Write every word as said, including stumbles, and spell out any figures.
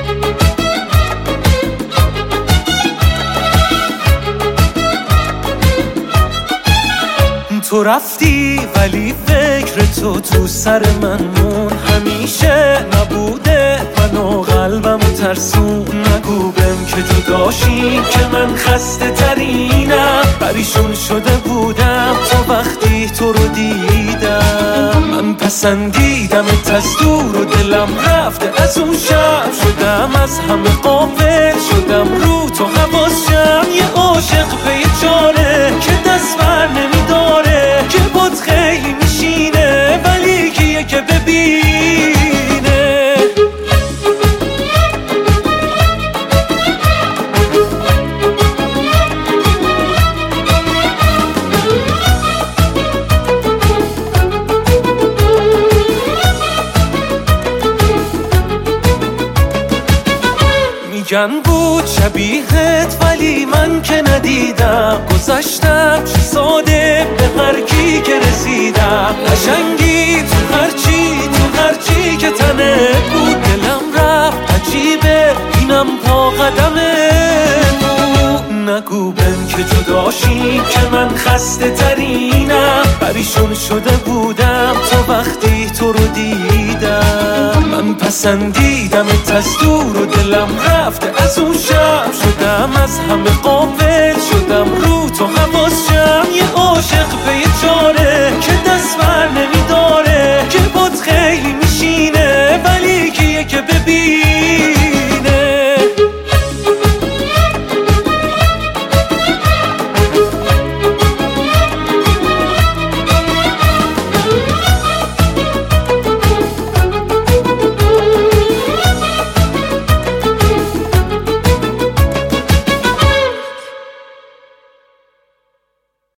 تو رفتی ولی فکر تو تو سر من مون، همیشه نبوده منو قلبمو ترسون. نگو بهم که جداشیم که من خسته ترینم، پریشون شده بودم تا وقتی تو رو دیدم. من پسندیدمت از دور و دلم رفته از اون شب، شدم از همه غافل، شدم رو تو حواسم. یه عاشق پی چاره که دست بر نمیداره، که بود خیلی میشینه ولی کیه که ببینه. میگن بود شبیهت ولی من که ندیدم، گذشتم چه ساده به هر کی که رسیدم. قشنگی تو هرچی تو هرچی که تنه بود، دلم رفت عجیبه اینم پا قدمه بود. نگو بهم که جداشیم که من خسته ترینم، پریشون شده بودم تا وقتی تو رو دیدم. من پسندیدمت از دور و دلم رفته از اون شب، شدم از همه غافل، شدم رو تو حواسم. یه عاشق پی چاره که دست بر